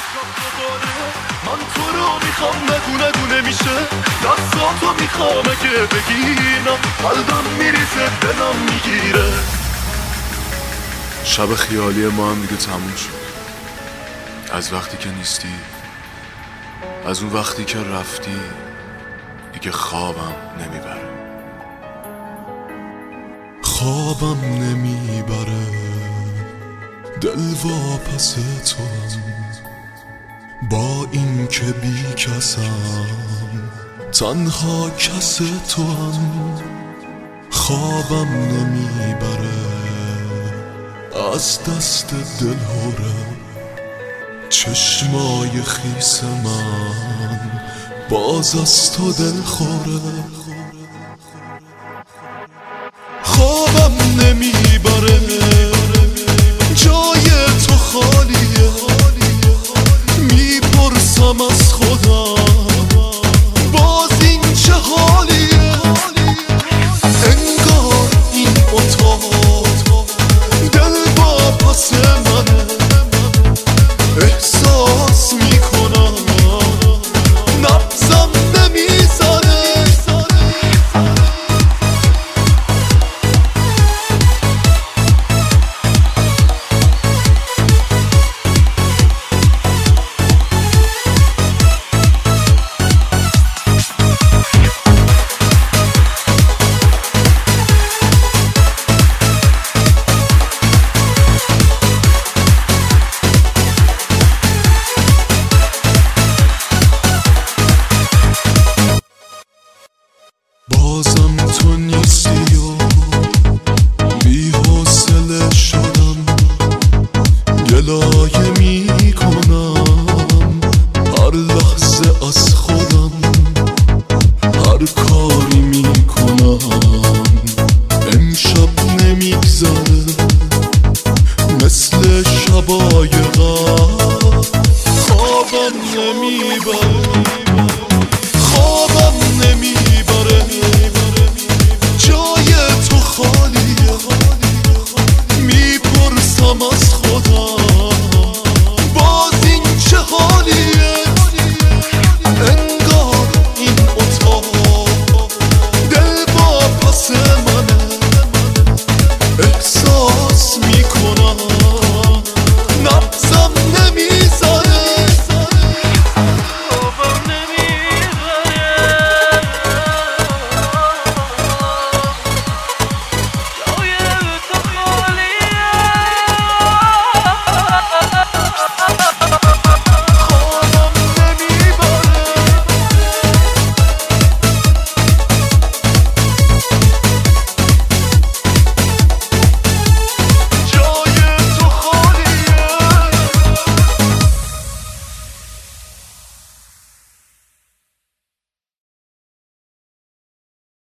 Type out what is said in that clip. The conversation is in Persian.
من تو رو میخوام ندونه دونه میشه دستاتو میخوام اگه بگیرم قلبم میریزه دلم میگیره. شب خیالی ما هم دیگه تموم شد. از وقتی که نیستی، از اون وقتی که رفتی دیگه خوابم نمیبره. خوابم نمیبره دل واپس تو با این که بی کسم تنها کس تو هم. خوابم نمیبره از دست دل هره چشمای خیس من باز از تو دل خوره. خوابم نمیبره جای تو خالیه میپرسم از خودم باز این چه حالیه. انگار این اتاق دل با پس منه